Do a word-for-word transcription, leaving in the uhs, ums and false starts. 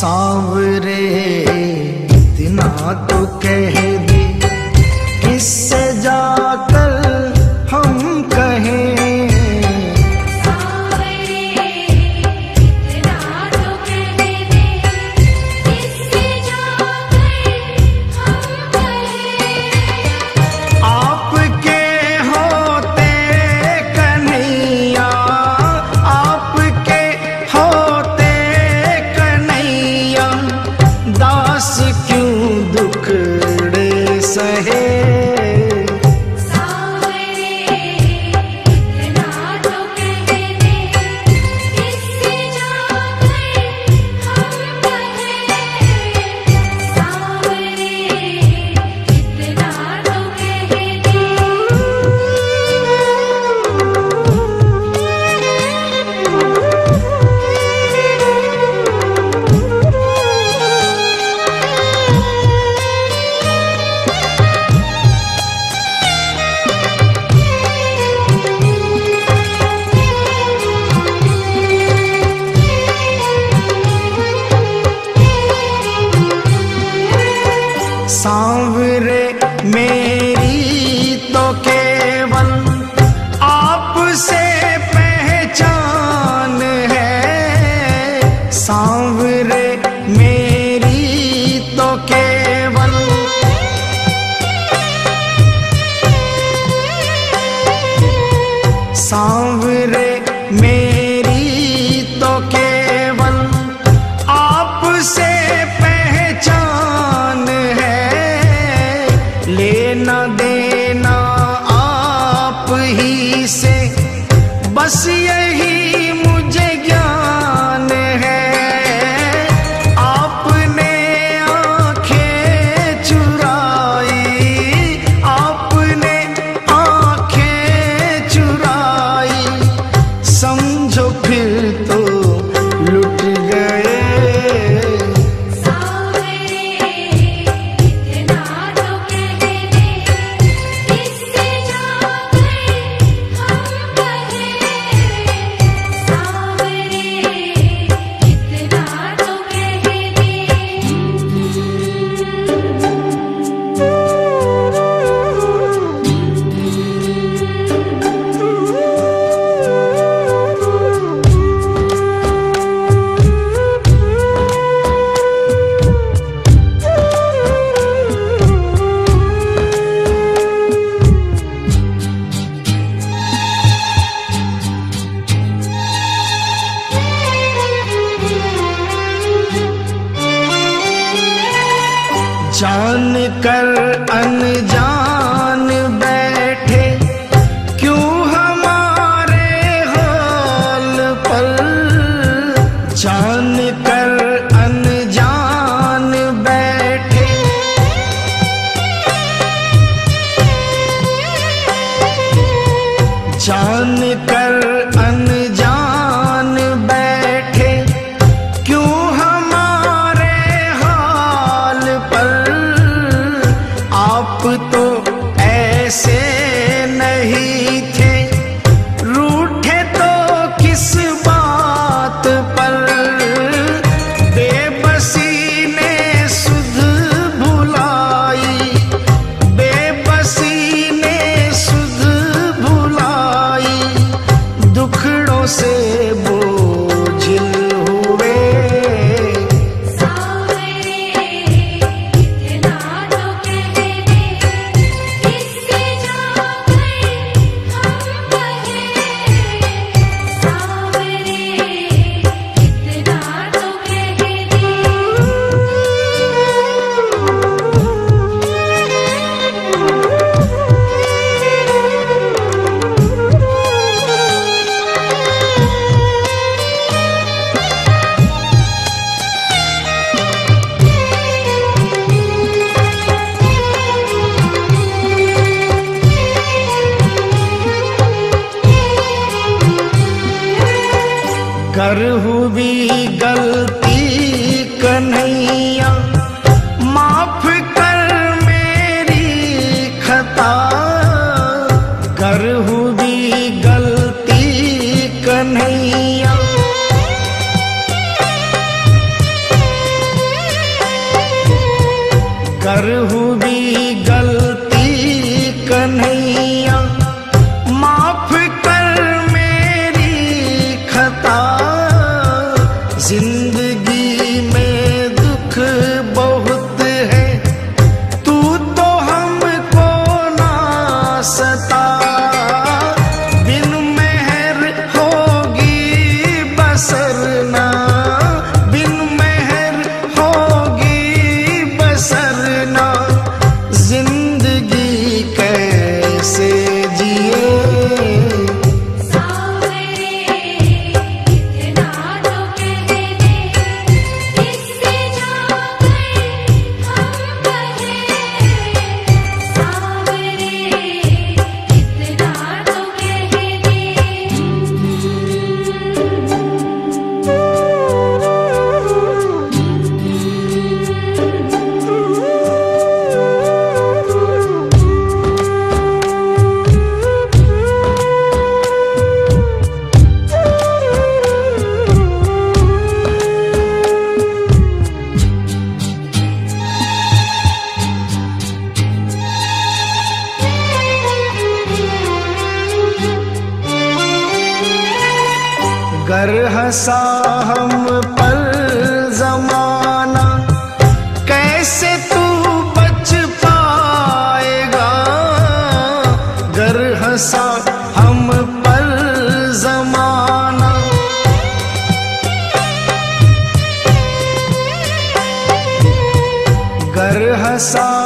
सांवरे इतना तो कह दे, किससे जाकर हम कहें। सांवरे इतना तो कह दे, किससे जाकर हम कहें। आपके होते कन्हैया, आपके होते कन्हैया, दास क्यों दुखड़े सहे। सांवरे मेरी तो केवल आपसे पहचान है। सांवरे मेरी तो केवल सांवरे मेरी तो केवल आपसे पहचान है। लेना देना आप ही से बस यही मुझे ज्ञान है। आपने आंखें चुराई, आपने आंखें चुराई, समझो फिर तो लुट गए। जान कर अनजान बैठे क्यों हमारे हाल पर। जान कर अनजान बैठे जान कर अनजान बैठे क्यों हमारे हाल पर। आप तो ऐसे नहीं थे, रूठे तो किस बात पर। बेबसी ने सुध भुलाई, बेबसी ने सुध भुलाई, दुखड़ों से बोझिल हुए। कर हुई गलती कन्हैया, माफ कर मेरी खता। कर हुई गलती कन्हैया, कर हुई गलती कन्हैया माफ कर मेरी खता। जिंदगी में दुख बहुत है तू तो हमको ना सता। बिन मेहर होगी बसर ना, बिन मेहर होगी बसर ना। जिंदगी कैसे जिए सावरे इतना तो कह दे, इससे जाकर हम कहें। सावरे इतना तो कह दे। गर हंसा हम पर जमाना कैसे तू बच पाएगा। गर हंसा हम पर जमाना गर हंसा